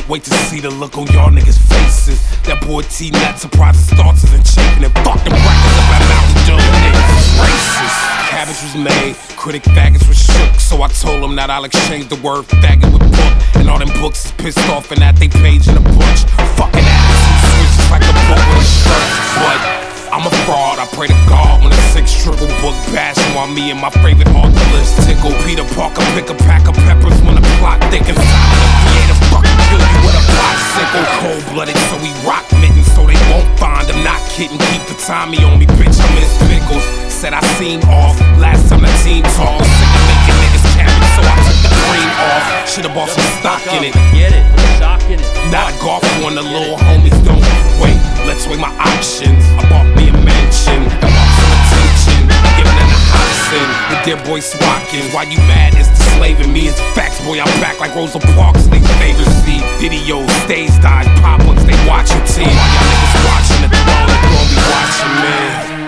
Wait to see the look on y'all niggas' faces. That boy T not surprised his thoughts isn't chafing and fuck them records up at Mountain Dew. Niggas is racist. Cabbage was made, critic faggots was shook. So I told him that I'll exchange the word faggot with book. And all them books is pissed off and that they page in a bunch. Fucking attitude switches like a book with a shirt. But I'm a fraud, I pray to God when a 6 triple book bashing while me and my favorite authors tickle. Peter Parker pick a pack of peppers when a plot thick and silent. A creative fucking kill you with a popsicle. Cold-blooded so we rock mittens so they won't find him. Not kidding, keep the Tommy on me, bitch, I miss pickles. Said I seem off, last time the team talked. Sick of making niggas cabbage so I took the cream off. Should've bought some stock in it. Get it, stock in it. Not a golf one, the little homies don't wait. Let's weigh my options. I bought me a mansion, I bought some attention, giving them a house in. The dear boy Swatkins, why you mad? It's the slaving me. It's facts, boy, I'm back like Rosa Parks. They favorite see videos, stage dives, pop-ups, they watching team. While y'all niggas watching the throne, they gon' be watching me.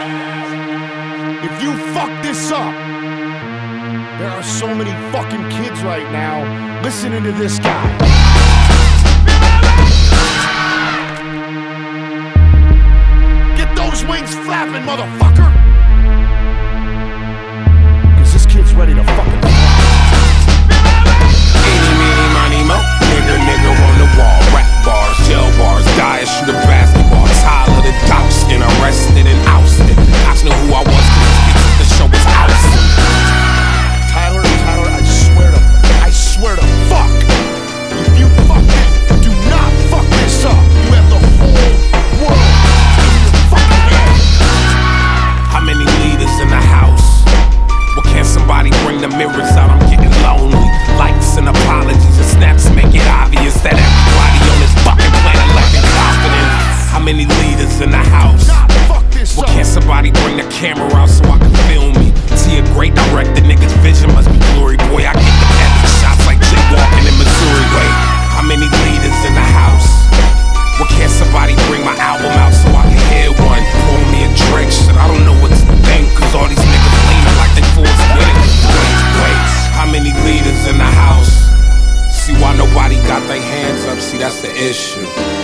If you fuck this up, there are so many fucking kids right now listening to this guy. Get those wings flapping, motherfucker! Cause this kid's ready to fucking fly. Eeny, meeny, miny, mo. Nigga on the wall. Rap bars, jail bars, die and shoot a basketball. Tyler the Dawson, arrested and ousted. Cops knew who I was cause the show was ousted. Tyler, I swear to fuck. If you fuck it, do not fuck this up. You have the whole world in your fucking head. How many leaders in the house? Well, can somebody bring the mirrors out? I'm getting lonely. Likes and apologies and snaps make it obvious that everybody on this fucking planet lacking confidence. How many leaders in the house? Well, can somebody bring the camera out so I can film me? See a great director, niggas' vision must be glory. Boy, I get the epic shots like Jay walking in Missouri. Wait, how many leaders in the house? Well, can somebody bring my album out so I can hear one? Pour me a drink, shit, I don't know what to think. Cause all these niggas leaning like they forced winning. Wait, how many leaders in the house? See why nobody got their hands up, see that's the issue.